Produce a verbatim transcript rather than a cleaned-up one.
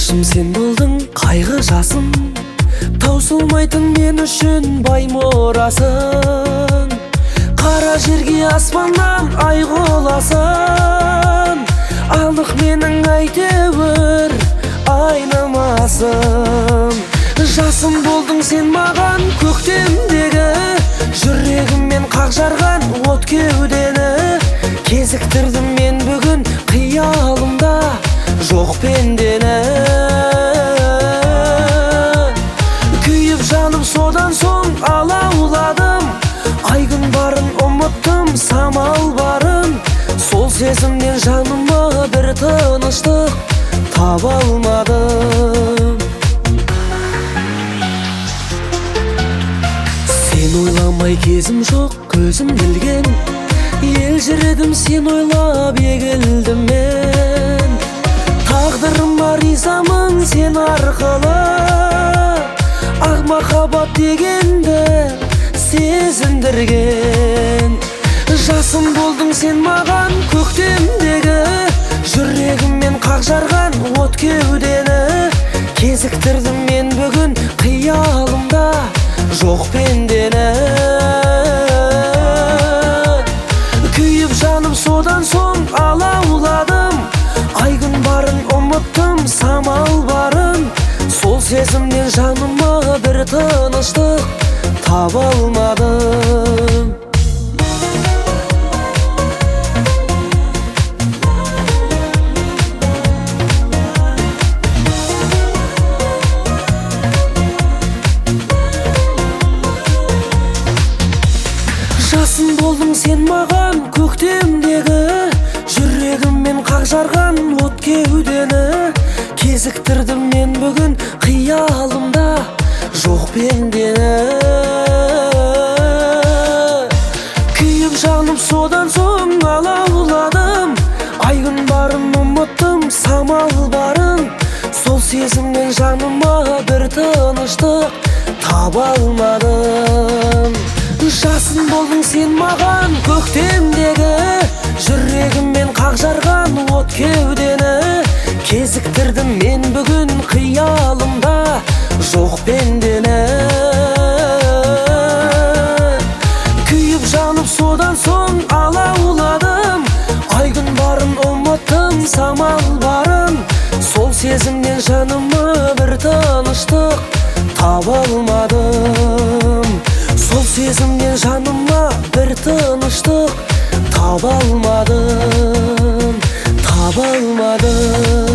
Қуанышым сен болдың, қайғы жасым, таусылмайтын мен үшін бай мұрасың. Қара жерге аспаннан ай құласын, анық менің әйтеуір айнымасым. Жасым болдың сен маған көктемдегі, жүрегіммен қақ жарған от кеудені. Кезіктірдім мен бүгін қиялымда жоқ пендені. Күйіп жаным содан соң алауладым, айгүн барын ұмыттым, самал барын. Сол сезімнен жаныма бір тыныштық таба алмадым. Сен ойламай кезім жоқ, көзім білген, елжіредім сен ойлап егілдім мен. Тағдырыма ризамын сен арқылы, ақ махаббат дегенді сезіндірген. Жасым болдың сен маған көктемдегі, жүрегіммен қақ жарған от кеудені. Кезіктірдім мен бүгін қиялымда жоқ пендені. Күйіп жаным содан соң алауладым, айгүн барын ұмыттым, самал барын. Сол сезімнен жаныма бір тыныштық таба алмадым. Жасым болдың сен маған көктемдегі, жүрегіммен қақ жарған от кеудені. Кезіктірдім мен бүгін қиялымда жоқ пендені. Күйіп жаным содан соң алауладым, айгүн барын ұмыттым, самал барын. Сол сезімнен жаныма бір тыныштық таба алмадым. Жасым болдың сен маған көктемдегі, жүрегіммен қақ жарған от кеудені. Кезіктірдім мен бүгін қиялымда жоқ пендені. Күйіп жанып содан соң алауладым, айгүн барын ұмыттым, самал барын. Сол сезімнен жаныма бір тыныштық таба алмадым. Сол сезімнен жаныма бір тыныштық таба алмадым, таба алмадым.